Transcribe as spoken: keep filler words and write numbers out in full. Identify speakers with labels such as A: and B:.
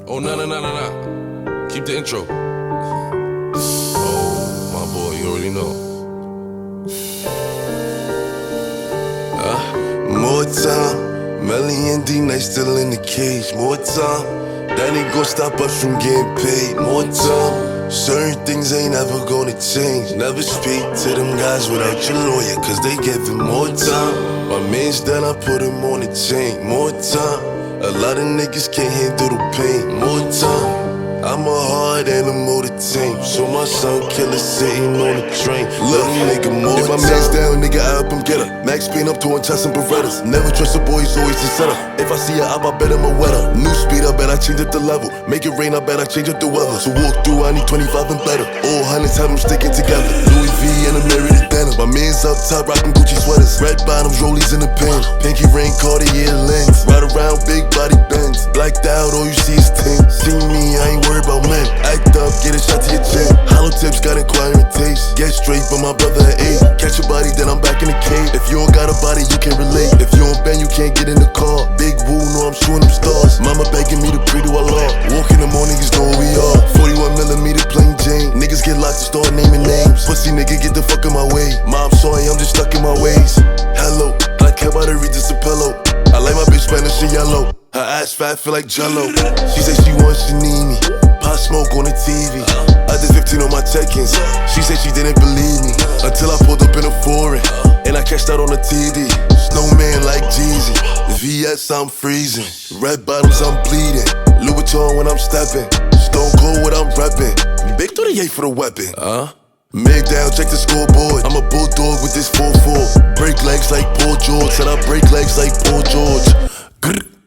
A: Oh, no, no, no, no, no. Keep the intro. Oh, my boy, you already know.
B: Uh, more time, Melly and D-Night still in the cage. More time, that ain't gon' stop us from getting paid. More time, certain things ain't ever gonna change. Never speak to them guys without your lawyer, cause they giving more time. My man's done, I put him on the chain. More time, a lot of niggas can't handle the pain. More time, I'm a hard animal to tame. So my son killer sitting on the train. Little nigga, more if my man's down, nigga, I help him get her. Max Payne up to untie some Berettas. Never trust a boy, he's always a setup. If I see her up, I bet I'm a wetter. New speed, I bet I change up the level. Make it rain, I bet I change up the weather. So walk through, I need twenty-five and better. All hundreds have them sticking together. Louis V and a merited denim. My man's up top, rockin' Gucci sweaters. Red bottoms, rollies in the pen. Pinky ring, Cartier lens. Ride around, big body bends. Blacked out, all you see is tin. See me, I ain't worried about men. Act up, get a shot to your chin. Hollow tips got inquiring taste. Get straight, but my brother an eight. Catch a body, then I'm back in the cave. If you don't got a body, you can't relate. If you don't bend, you can't get in the car. Big woo, know I'm shooting them stars. Mama begging me to pray to Allah. Walk in the morning, niggas know who we are. forty-one millimeter plain Jane. Niggas get locked to start naming names. Pussy nigga, get the fuck in my way. Mom, sorry, I'm just stuck in my ways. Hello, I care about her, read this a pillow. I like my bitch Spanish and yellow. Her ass fat, feel like jello. She say she wants, she need me. Pot smoke on the T V. I did fifteen on my check-ins. She said she didn't believe me until I pulled up in a foreign and I cashed out on the T D. Snowman like Jeezy. V S, I'm freezing. Red bottoms, I'm bleeding. Louis Vuitton when I'm stepping. Stone Cold what I'm repping. Big thirty-eight for the weapon. Uh? Man down, check the scoreboard. I'm a bulldog with this four four. Break legs like Paul George. Said I break legs like Paul George. Grr.